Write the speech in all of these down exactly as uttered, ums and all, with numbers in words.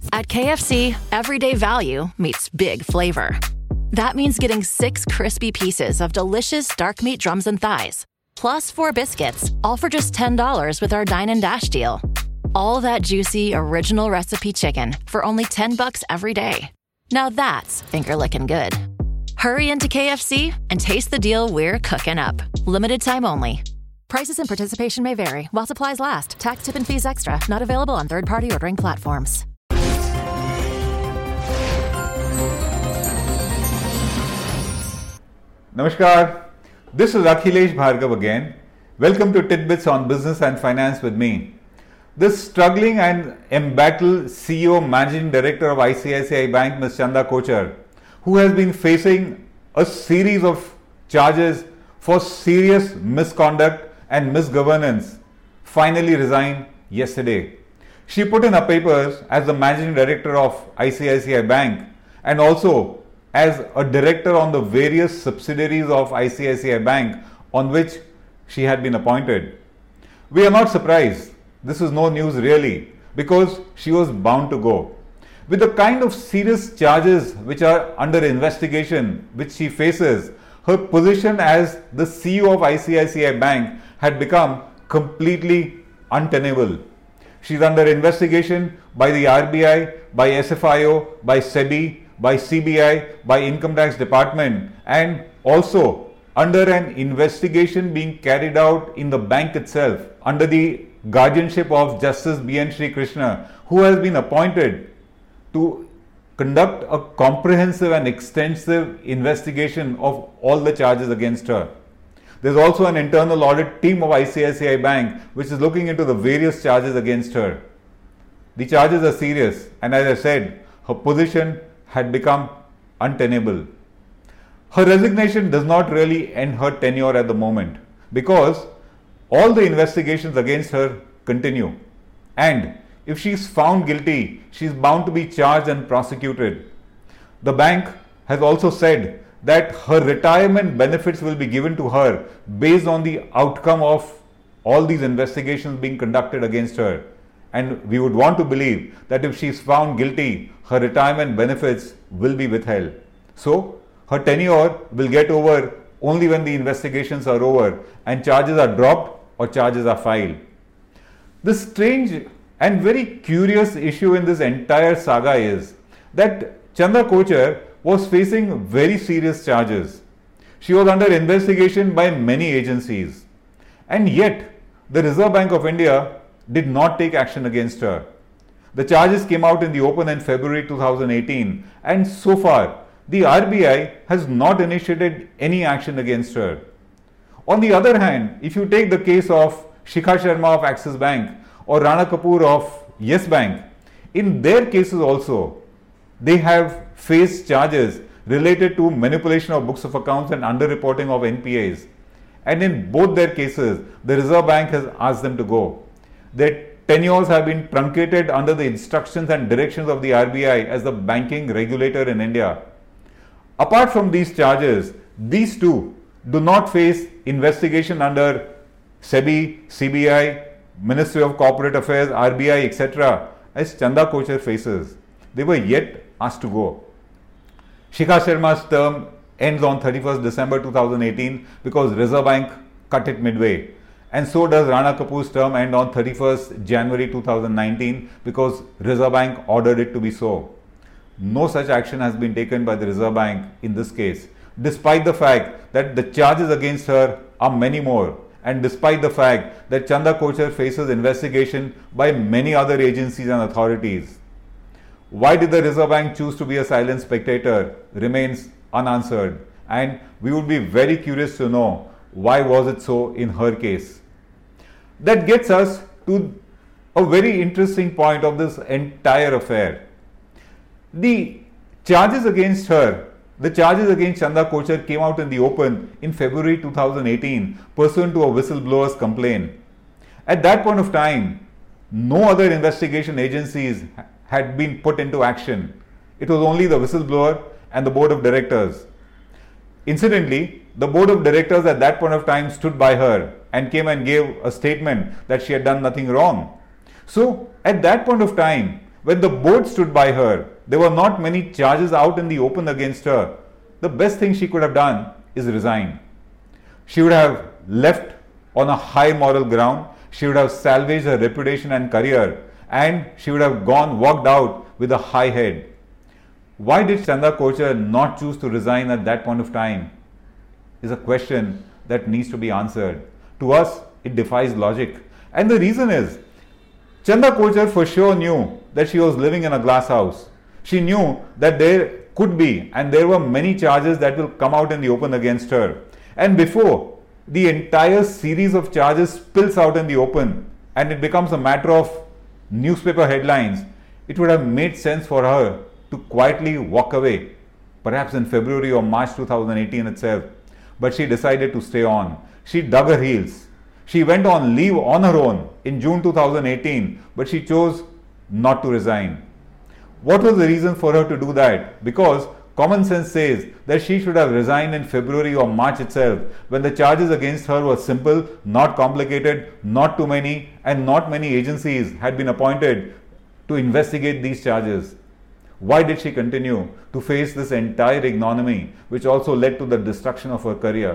At K F C, everyday value meets big flavor. That means getting six crispy pieces of delicious dark meat drums and thighs, plus four biscuits, all for just ten dollars with our Dine and Dash deal. All that juicy, original recipe chicken for only ten bucks every day. Now that's finger-licking good. Hurry into K F C and taste the deal we're cooking up. Limited time only. Prices and participation may vary while supplies last. Tax, tip, and fees extra. Not available on third-party ordering platforms. Namaskar. This is Akhilesh Bhargav again. Welcome to Tidbits on Business and Finance with me. This struggling and embattled C E O Managing Director of I C I C I Bank, Miz Chanda Kochhar, who has been facing a series of charges for serious misconduct and misgovernance, finally resigned yesterday. She put in her papers as the Managing Director of I C I C I Bank and also as a director on the various subsidiaries of I C I C I Bank on which she had been appointed. We are not surprised. This is no news really, because she was bound to go. With the kind of serious charges which are under investigation which she faces, her position as the C E O of I C I C I Bank had become completely untenable. She is under investigation by the R B I, by S F I O, by SEBI, by C B I, by Income Tax Department, and also under an investigation being carried out in the bank itself under the guardianship of Justice B N Sri Krishna, who has been appointed to conduct a comprehensive and extensive investigation of all the charges against her. There is also an internal audit team of I C I C I Bank which is looking into the various charges against her. The charges are serious, and as I said, her position had become untenable. Her resignation does not really end her tenure at the moment, because all the investigations against her continue, and if she is found guilty, she is bound to be charged and prosecuted. The bank has also said that her retirement benefits will be given to her based on the outcome of all these investigations being conducted against her. And we would want to believe that if she is found guilty, her retirement benefits will be withheld. So, her tenure will get over only when the investigations are over and charges are dropped or charges are filed. The strange and very curious issue in this entire saga is that Chanda Kochhar was facing very serious charges. She was under investigation by many agencies, and yet the Reserve Bank of India did not take action against her. The charges came out in the open in February two thousand eighteen, and so far the R B I has not initiated any action against her. On the other hand, if you take the case of Shikha Sharma of Axis Bank or Rana Kapoor of Yes Bank, in their cases also, they have faced charges related to manipulation of books of accounts and underreporting of N P As. And in both their cases, the Reserve Bank has asked them to go. Their tenures have been truncated under the instructions and directions of the R B I as the banking regulator in India. Apart from these charges, these two do not face investigation under SEBI, C B I, Ministry of Corporate Affairs, R B I, et cetera as Chanda Kochhar faces. They were yet asked to go. Shikha Sharma's term ends on thirty-first December two thousand eighteen because Reserve Bank cut it midway. And so does Rana Kapoor's term end on thirty-first January two thousand nineteen because Reserve Bank ordered it to be so. No such action has been taken by the Reserve Bank in this case, despite the fact that the charges against her are many more, and despite the fact that Chanda Kochhar faces investigation by many other agencies and authorities. Why did the Reserve Bank choose to be a silent spectator remains unanswered, and we would be very curious to know why was it so in her case. That gets us to a very interesting point of this entire affair. The charges against her, the charges against Chanda Kochhar came out in the open in February two thousand eighteen pursuant to a whistleblower's complaint. At that point of time, no other investigation agencies had been put into action. It was only the whistleblower and the board of directors. Incidentally, the board of directors at that point of time stood by her and came and gave a statement that she had done nothing wrong. So, at that point of time, When the board stood by her, there were not many charges out in the open against her. The best thing she could have done is resign. She would have left on a high moral ground, she would have salvaged her reputation and career, and she would have gone, walked out with a high head. Why did Chanda Kochhar not choose to resign at that point of time? Is a question that needs to be answered. To us, it defies logic. And the reason is, Chanda Kochhar for sure knew that she was living in a glass house. She knew that there could be, and there were many charges that will come out in the open against her. And before the entire series of charges spills out in the open and it becomes a matter of newspaper headlines, it would have made sense for her to quietly walk away, perhaps in February or March two thousand eighteen itself. But she decided to stay on. She dug her heels. She went on leave on her own in June two thousand eighteen, but she chose not to resign. What was the reason for her to do that? Because common sense says that she should have resigned in February or March itself, when the charges against her were simple, not complicated, not too many, and not many agencies had been appointed to investigate these charges. Why did she continue to face this entire ignominy, which also led to the destruction of her career?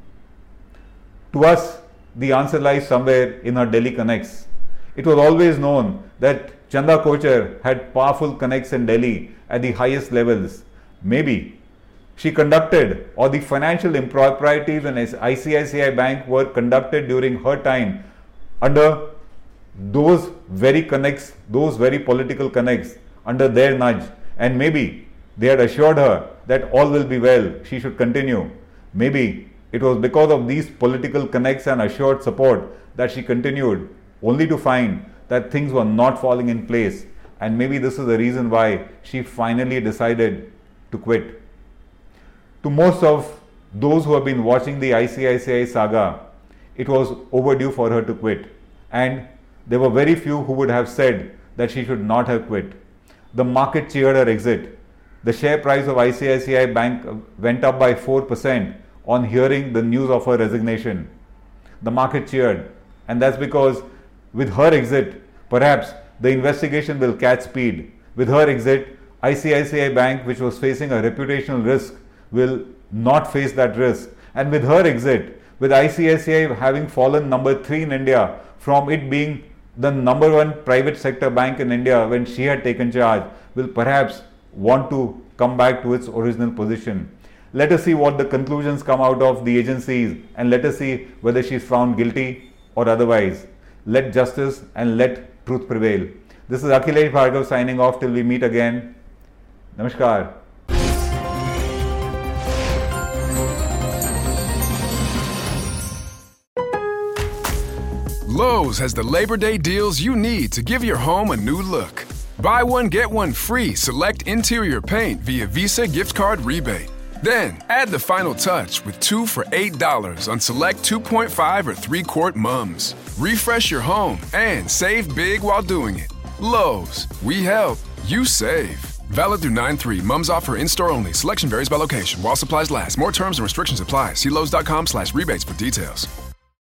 To us, the answer lies somewhere in her Delhi connects. It was always known that Chanda Kochhar had powerful connects in Delhi at the highest levels. Maybe she conducted, or the financial improprieties in I C I C I Bank were conducted during her time under those very connects, those very political connects, under their nudge, and maybe they had assured her that all will be well, she should continue. Maybe it was because of these political connects and assured support that she continued, only to find that things were not falling in place, and maybe this is the reason why she finally decided to quit. To most of those who have been watching the I C I C I saga, it was overdue for her to quit, and there were very few who would have said that she should not have quit. The market cheered her exit. The share price of I C I C I Bank went up by four percent on hearing the news of her resignation. The market cheered, and that's because with her exit, perhaps the investigation will catch speed. With her exit, I C I C I Bank, which was facing a reputational risk, will not face that risk. And with her exit, with I C I C I having fallen number three in India from it being the number one private sector bank in India when she had taken charge, will perhaps want to come back to its original position. Let us see what the conclusions come out of the agencies, and let us see whether she is found guilty or otherwise. Let justice and let truth prevail. This is Akhilesh Bhargav signing off till we meet again. Namaskar. Lowe's has the Labor Day deals you need to give your home a new look. Buy one, get one free select interior paint via Visa gift card rebate. Then, add the final touch with two for eight dollars on select two point five or three quart mums. Refresh your home and save big while doing it. Lowe's, we help, you save. Valid through nine three. Mums offer in-store only. Selection varies by location. While supplies last. More terms and restrictions apply. See Lowe's dot com slash rebates for details.